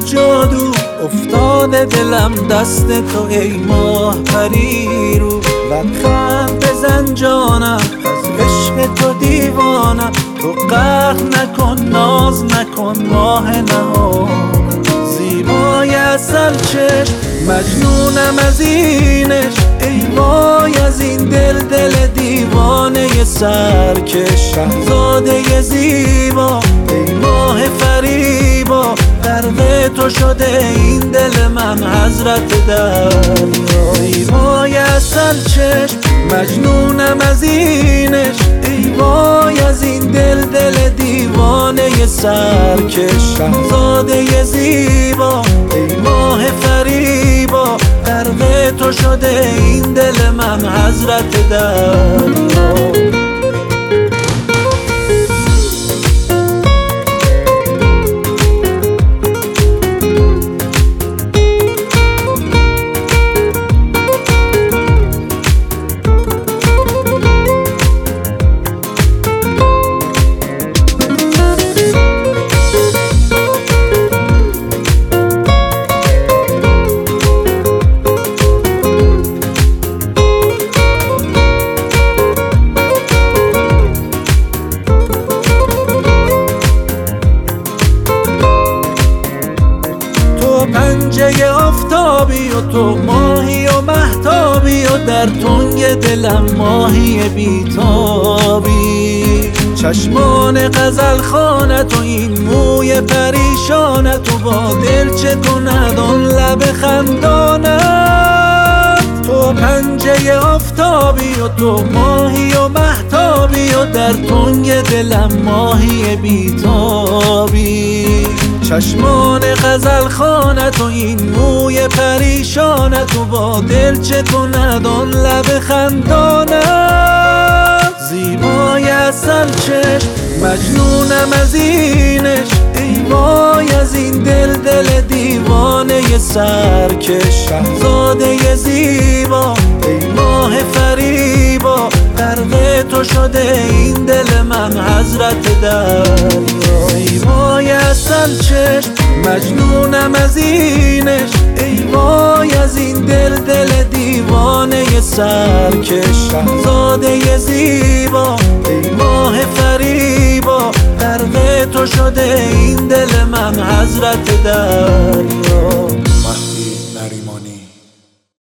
جادو افتاده دلم دست تو ای ماه پریرو. لبخند بزن جانم از عشق تو دیوانم، تو قهر نکن ناز نکن ماه نهان. زیبای اصل چشم مجنونم از اینش، ای وای از این دل دیوانه سرکش. شهزاده زیبا ای ماه فریبا، غرق تو شده این دل من حضرت دریا. زیبای اصل چشم مجنونم از اینش، ای وای از این دل دیوانه سرکش. شهزاده زیبا ای ماه فریبا، غرق تو شده این دل من حضرت دریا. پنجه آفتابی و تو ماهی و مهتابی و در تنگ دلم ماهی بیتابی. چشمان غزل خانت و این موی پریشانت و با دل چه کند آن لب خندانت. تو پنجه آفتابی و تو ماهی و مهتابی و در تنگ دلم ماهی بیتابی. چشمان غزل خانت و این موی پریشانت و با دل چه کند آن لب خندانت. زیبای اصل چشم مجنونم از اینش، ای وای از این دل دیوانه سرکش. شهزاده زیبا ای ماه فریبا، غرق تو شده این دل من حضرت دریا. زیبای اصل چشم مجنونم از اینش، ای وای از این دل دیوانه سرکش. شهزاده زیبا ای ماه فریبا، غرق تو شده این دل من حضرت دریا. مهدی نریمانی.